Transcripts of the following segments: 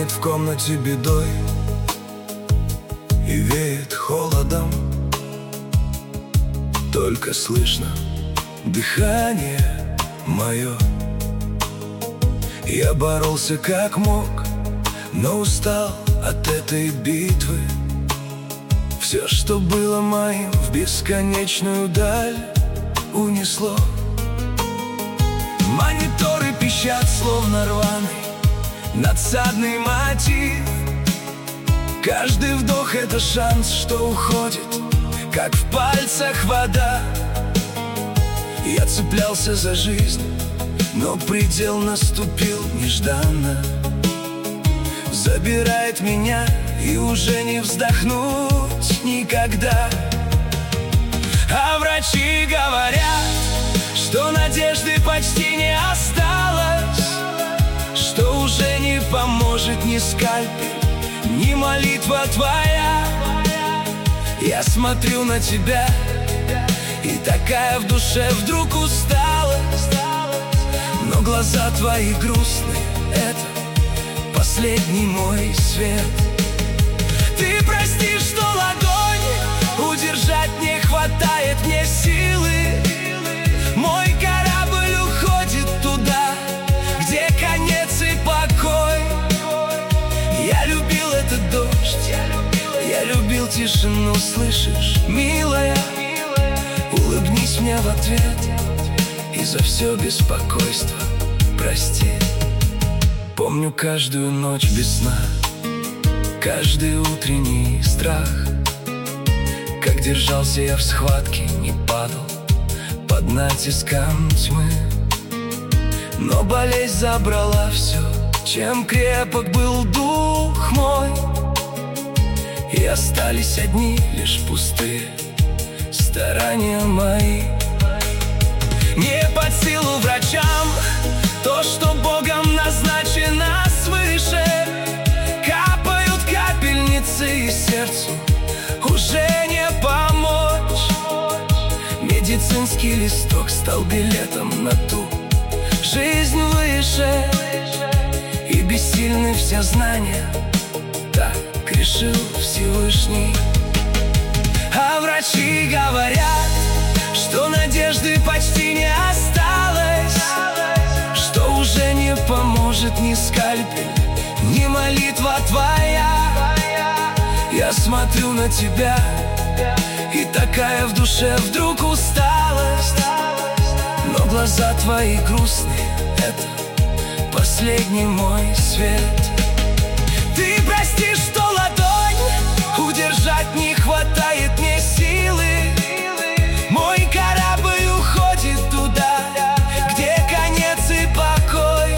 Пахнет в комнате бедой и веет холодом. Только слышно дыхание мое. Я боролся как мог, но устал от этой битвы. Все, что было моим, в бесконечную даль унесло. Мониторы пищат, словно рваный надсадный мотив. Каждый вдох — это шанс, что уходит, как в пальцах вода. Я цеплялся за жизнь, но предел наступил нежданно. Забирает меня, и уже не вздохнуть никогда. А врачи говорят, что надежды почти не осталось, что уже не поможет ни скальпель, ни молитва твоя. Я смотрю на тебя, и такая в душе вдруг усталость. Но глаза твои грустные — это последний мой свет. Ты прости, что ладонь удержать не хватает мне силы. Мой корабль уходит туда, где конец и покой. Я любил этот дождь, я любил тишину, слышишь, милая? Улыбнись мне в ответ, и за все беспокойство прости. Помню каждую ночь без сна, каждый утренний страх, как держался я в схватке, не падал под натиском тьмы. Но болезнь забрала все, чем крепок был дух мой, и остались одни лишь пустые старания мои. Не под силу врачам то, что Богом назначено свыше. Капают капельницы, и сердцу уже не помочь. Медицинский листок стал билетом на ту жизнь выше, и бессильны все знания, так решил Всевышний. А врачи говорят, что надежды почти не осталось, что уже не поможет ни скальпель, ни молитва твоя. Я смотрю на тебя, и такая в душе вдруг усталость. Но глаза твои грустные — это последний мой свет. Ты прости, что ладонь удержать не хватает мне силы. Мой корабль уходит туда, где конец и покой.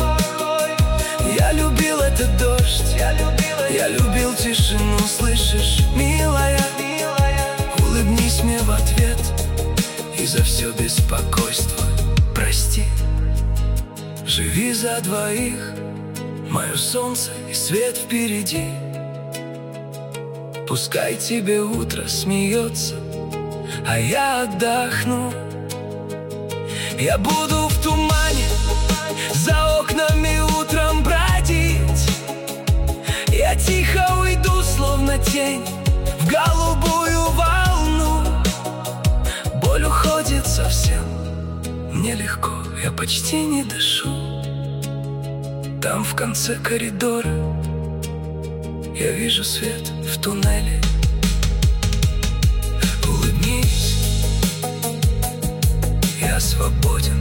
Я любил этот дождь, я любил тишину, слышишь, милая? Улыбнись мне в ответ, и за все беспокойство прости. Живи за двоих, мое солнце и свет впереди. Пускай тебе утро смеется, а я отдохну. Я буду в тумане за окнами утром бродить. Я тихо уйду, словно тень, в голубую волну. Боль уходит совсем, мне легко, я почти не дышу. Там в конце коридора я вижу свет в туннеле. Улыбнись, я свободен.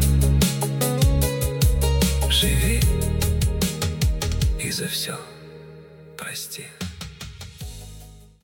Живи и за все прости.